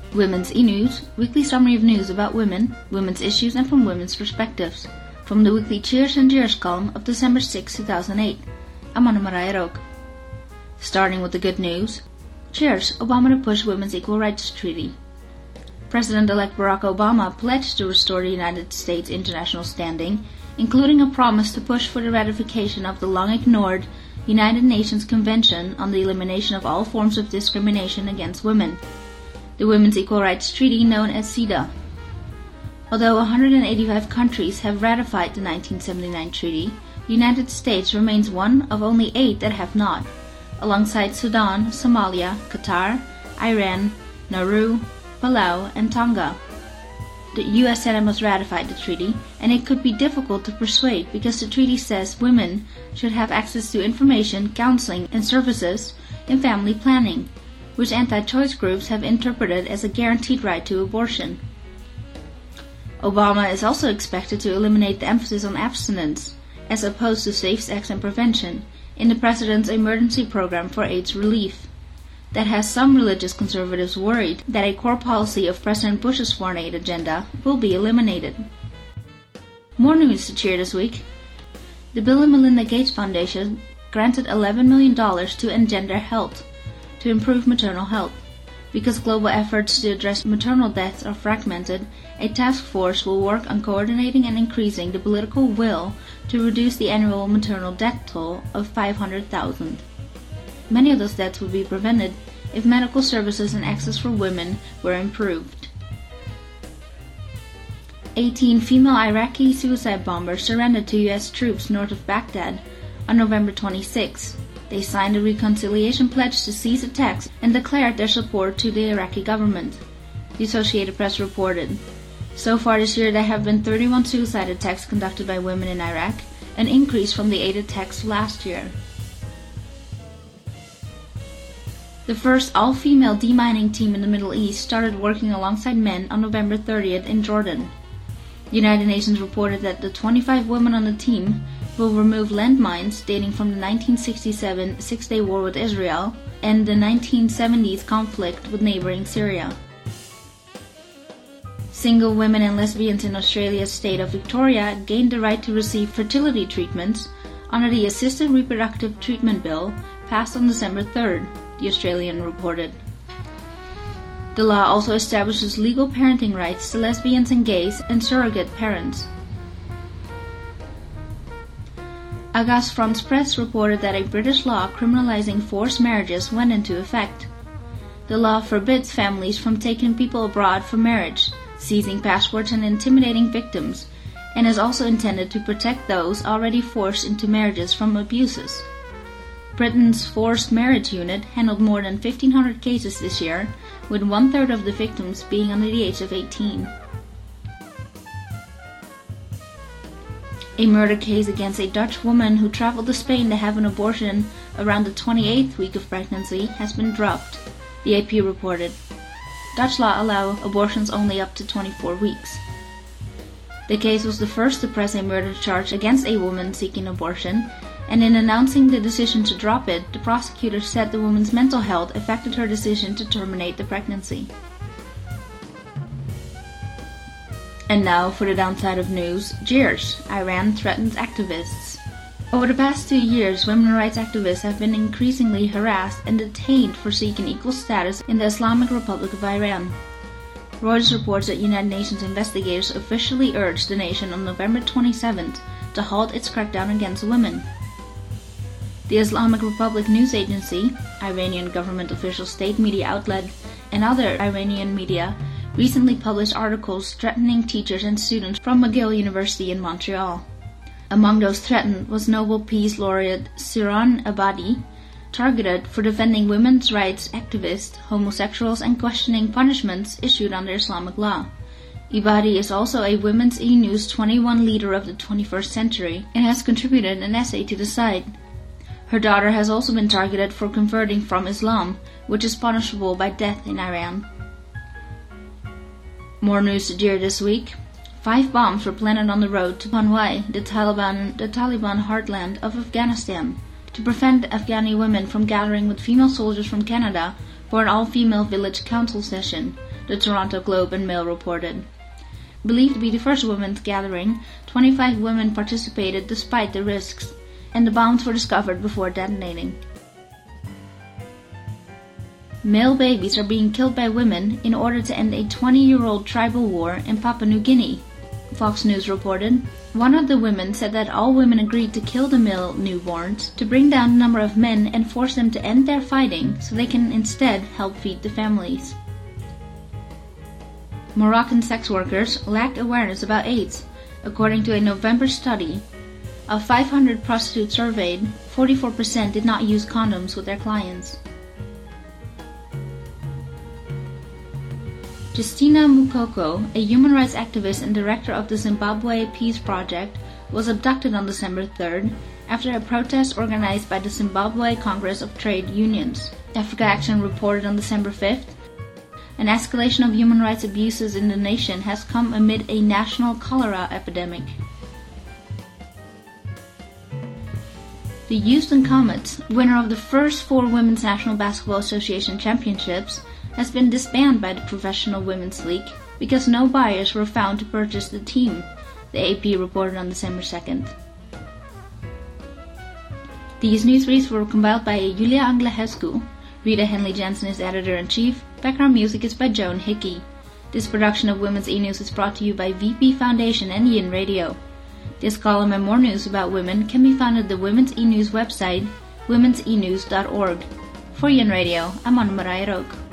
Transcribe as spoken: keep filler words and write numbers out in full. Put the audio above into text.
Women's e-News, weekly summary of news about women, women's issues and from women's perspectives. From the weekly Cheers and Jeers column of December sixth, two thousand eight. I'm Anna Maria Rook. Starting with the good news. Cheers, Obama to push Women's Equal Rights Treaty. President-elect Barack Obama pledged to restore the United States' international standing, including a promise to push for the ratification of the long-ignored United Nations Convention on the Elimination of All Forms of Discrimination Against Women, the Women's Equal Rights Treaty known as C E D A. Although one hundred eighty-five countries have ratified the nineteen seventy-nine treaty, the United States remains one of only eight that have not, alongside Sudan, Somalia, Qatar, Iran, Nauru, Palau, and Tonga. The U S Senate must ratify the treaty, and it could be difficult to persuade because the treaty says women should have access to information, counseling, and services in family planning, which anti-choice groups have interpreted as a guaranteed right to abortion. Obama is also expected to eliminate the emphasis on abstinence, as opposed to safe sex and prevention, in the President's emergency program for AIDS relief. That has some religious conservatives worried that a core policy of President Bush's foreign aid agenda will be eliminated. More news to cheer this week. The Bill and Melinda Gates Foundation granted eleven million dollars to Engender Health to improve maternal health. Because global efforts to address maternal deaths are fragmented, a task force will work on coordinating and increasing the political will to reduce the annual maternal death toll of five hundred thousand. Many of those deaths would be prevented if medical services and access for women were improved. eighteen female Iraqi suicide bombers surrendered to U S troops north of Baghdad on November twenty-sixth. They signed a reconciliation pledge to cease attacks and declared their support to the Iraqi government, the Associated Press reported. So far this year there have been thirty-one suicide attacks conducted by women in Iraq, an increase from the eight attacks last year. The first all-female demining team in the Middle East started working alongside men on November thirtieth in Jordan. The United Nations reported that the twenty-five women on the team will remove landmines dating from the nineteen sixty-seven Six-Day War with Israel and the nineteen seventies conflict with neighboring Syria. Single women and lesbians in Australia's state of Victoria gained the right to receive fertility treatments under the Assisted Reproductive Treatment Bill passed on December third, the Australian reported. The law also establishes legal parenting rights to lesbians and gays and surrogate parents. Agast France Press reported that a British law criminalizing forced marriages went into effect. The law forbids families from taking people abroad for marriage, seizing passports and intimidating victims, and is also intended to protect those already forced into marriages from abuses. Britain's Forced Marriage Unit handled more than fifteen hundred cases this year, with one-third of the victims being under the age of eighteen. A murder case against a Dutch woman who traveled to Spain to have an abortion around the twenty-eighth week of pregnancy has been dropped, the A P reported. Dutch law allows abortions only up to twenty-four weeks. The case was the first to press a murder charge against a woman seeking abortion, and in announcing the decision to drop it, the prosecutor said the woman's mental health affected her decision to terminate the pregnancy. And now for the downside of news. Jeers, Iran threatens activists. Over the past two years, women's rights activists have been increasingly harassed and detained for seeking equal status in the Islamic Republic of Iran. Reuters reports that United Nations investigators officially urged the nation on November twenty-seventh to halt its crackdown against women. The Islamic Republic News Agency, Iranian government official state media outlet, and other Iranian media recently published articles threatening teachers and students from McGill University in Montreal. Among those threatened was Nobel Peace Laureate Shirin Ebadi, targeted for defending women's rights activists, homosexuals, and questioning punishments issued under Islamic law. Ebadi is also a Women's e-News twenty-one leader of the twenty-first century and has contributed an essay to the site. Her daughter has also been targeted for converting from Islam, which is punishable by death in Iran. More news to jeer this week. Five bombs were planted on the road to Panjwai, the Taliban, the Taliban heartland of Afghanistan, to prevent Afghani women from gathering with female soldiers from Canada for an all-female village council session, the Toronto Globe and Mail reported. Believed to be the first women's gathering, twenty-five women participated despite the risks, and the bombs were discovered before detonating. Male babies are being killed by women in order to end a twenty-year-old tribal war in Papua New Guinea, Fox News reported. One of the women said that all women agreed to kill the male newborns to bring down the number of men and force them to end their fighting so they can instead help feed the families. Moroccan sex workers lacked awareness about AIDS, according to a November study. Of five hundred prostitutes surveyed, forty-four percent did not use condoms with their clients. Justina Mukoko, a human rights activist and director of the Zimbabwe Peace Project, was abducted on December third after a protest organized by the Zimbabwe Congress of Trade Unions. Africa Action reported on December fifth, an escalation of human rights abuses in the nation has come amid a national cholera epidemic. The Houston Comets, winner of the first four Women's National Basketball Association championships, has been disbanded by the Professional Women's League because no buyers were found to purchase the team, the A P reported on December second. These news reads were compiled by Julia Anglehescu. Rita Henley Jensen is editor-in-chief. Background music is by Joan Hickey. This production of Women's E-News is brought to you by V P Foundation and Yin Radio. This column and more news about women can be found at the Women's E-News website, womens e news dot org. For Yin Radio, I'm Anna Maria Rook.